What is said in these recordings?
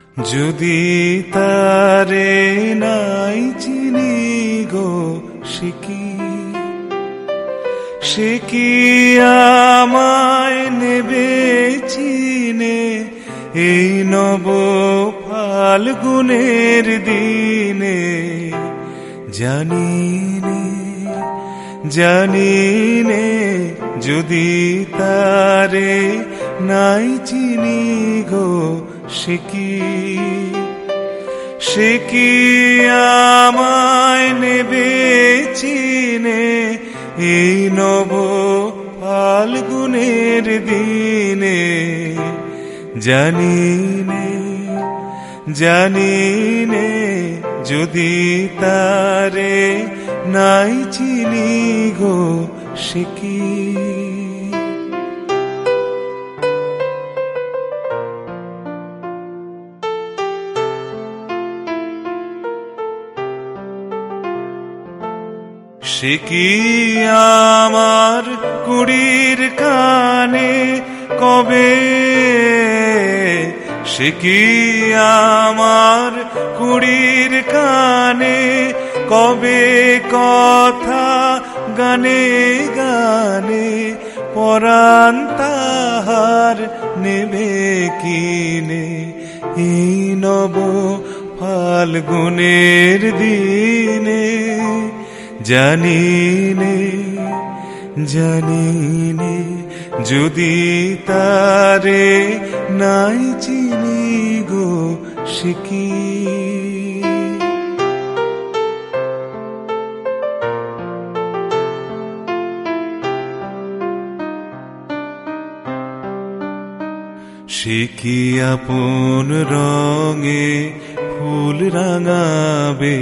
যদি তারে নাই চিনি গো সে কি আমায় নেবে চিনে এই নব ফাল্গুনের দিনে। জানিনে যদি তারে নাই চিনি গো সে কি আমায় নেবে চিনে এই নব ফাল্গুনের দিনে। জানিনে যদি তারে নাই চিনি গো সে কি। সে কি আমার কুড়ির কানে কবে, সে কি আমার কুড়ির কানে কবে কথা গানে গানে পরাণ তাহার নেবে কিনে এই নব ফাল্গুনের দিনে। জানিনে যদি তারে নাই চিনি গো সে কি। সে কি আপন রঙে ফুল রাঙাবে,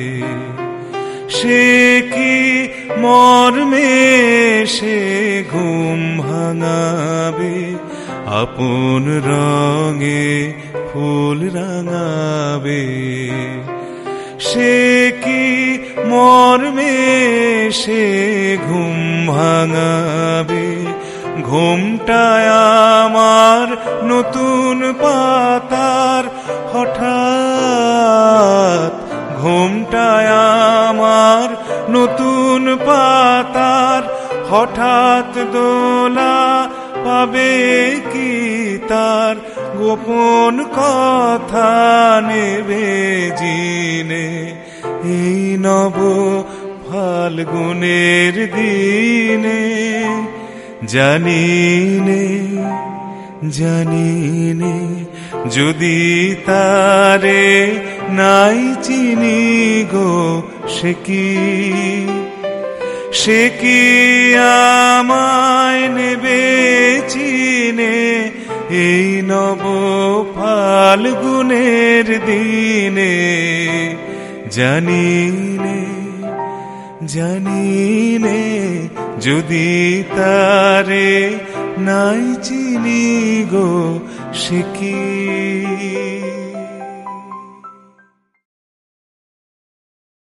সে কি মর্মে সে ঘুম ভাঙাবে। আপন রঙে ফুল রাঙাবে, সে কি মর্মে সে ঘুম ভাঙাবে। ঘুমটায় আমার নতুন পাতার হঠাৎ, ঘুমটায় আমার নতুন পাতার হঠাৎ দোলা পাবে কি তার গোপন কথা নেবে জিনে এই নব ফাল্গুনের দিনে। জানিনে যদি তারে নাই চিনি গো সে কি আমায় নেবে চিনে এই নব ফাল্গুনের দিনে। জানিনে যদি তারে নাই চিনি গো সে কি।